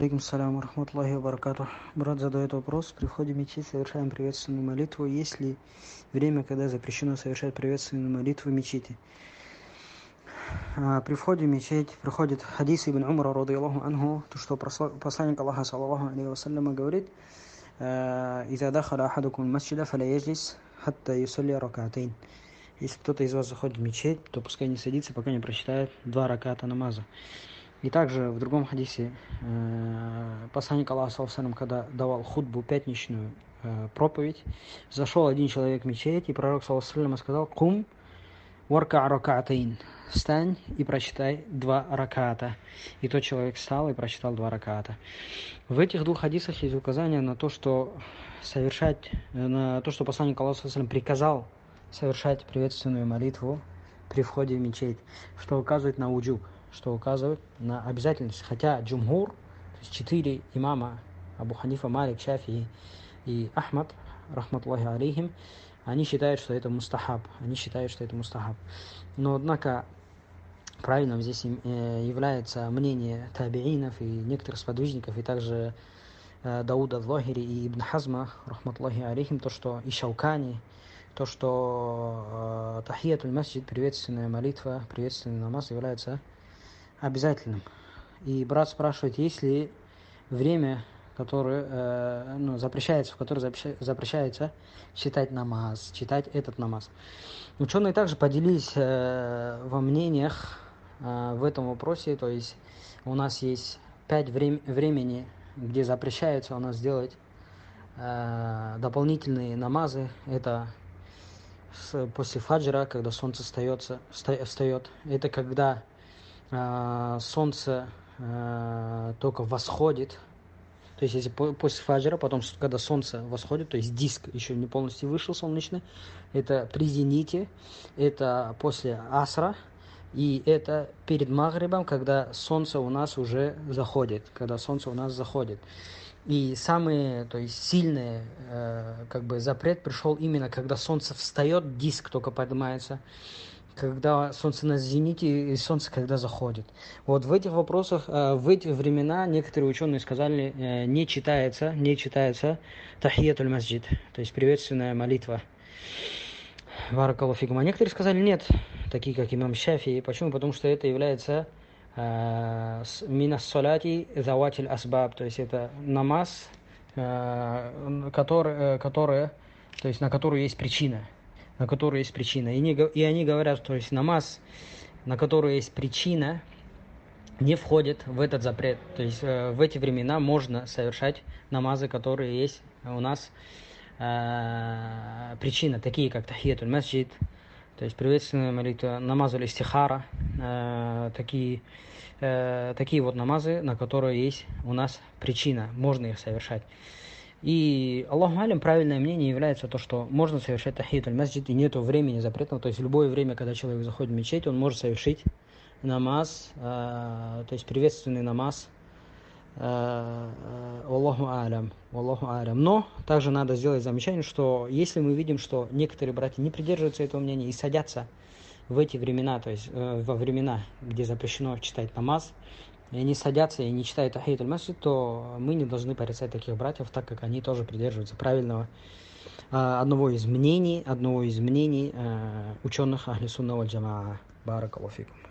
Алейкум салям рахматуллахи ва баракатух. Брат задает вопрос: при входе в мечеть совершаем приветственную молитву. Есть ли время, когда запрещено совершать приветственную молитву в мечети? При входе в мечеть приходит хадис ибн Умара радийаллаху анху, то что посланник Аллаха саллаллаху алейхи вассаляма говорит: «Иза дахаля ахадукум масджида фаля яджлис хатта юсалли ракатейн». Если кто-то из вас заходит в мечеть, то пускай не садится, пока не прочитает 2 раката намаза. И также в другом хадисе посланник Аллаха, саллаллаху, когда давал хутбу, пятничную проповедь, зашел один человек в мечеть, и пророк, саллаллаху, сказал: «Кум варка ракатейн», «Встань и прочитай 2 раката». И тот человек встал и прочитал 2 раката. В этих 2 хадисах есть указание на то, что посланник Аллаха, саллаллаху, приказал совершать приветственную молитву при входе в мечеть, что указывает на уджуб, что указывает на обязательность. Хотя джумхур, то есть 4 имама, Абу Ханифа, Малик, Шафии и Ахмад, рахматуллахи алейхим, они считают, что это мустахаб. Но, однако, правильным здесь является мнение табиинов и некоторых сподвижников, и также Дауда ад-Захири и Ибн Хазма, рахматуллахи алейхим, то, что и Шаукани, то, что тахиятуль масджид, приветственная молитва, приветственный намаз является обязательным. И брат спрашивает, есть ли время, которое запрещается читать намаз, читать этот намаз. Ученые также поделились во мнениях в этом вопросе, то есть у нас есть 5 времени, где запрещается у нас делать дополнительные намазы. Это после фаджра, когда солнце встает. Это когда солнце только восходит. То есть, если после фаджра, потом, когда солнце восходит, то есть диск еще не полностью вышел солнечный, это при зените, это после асра, и это перед магрибом, когда солнце у нас уже заходит, И самый, то есть сильный запрет пришел именно, когда солнце встает, диск только поднимается, когда солнце на зените и солнце когда заходит. Вот в этих вопросах, в эти времена некоторые ученые сказали, не читается тахиятуль масджид, то есть приветственная молитва. Баракаллаху фикум. А некоторые сказали нет, такие как имам Шафии. Почему? Потому что это является минас соляти заватиль асбаб, то есть это намаз, на которую есть причина. И они говорят, то есть намаз, на который есть причина, не входит в этот запрет. То есть в эти времена можно совершать намазы, которые есть у нас причина, такие как тахиятуль масджид, то есть приветственная молитва, намазуль истихара, такие вот намазы, на которые есть у нас причина, можно их совершать. И Аллаху алям, правильное мнение является то, что можно совершать тахиятуль масджид, и нету времени запретного, то есть в любое время, когда человек заходит в мечеть, он может совершить намаз, то есть приветственный намаз. Аллаху алям. Но также надо сделать замечание, что если мы видим, что некоторые братья не придерживаются этого мнения и садятся в эти времена, то есть во времена, где запрещено читать намаз, и они садятся и не читают тахиятуль масджид, то мы не должны порицать таких братьев, так как они тоже придерживаются правильного одного из мнений ученых ахли сунна валь джамаа. Баракаллаху фикум.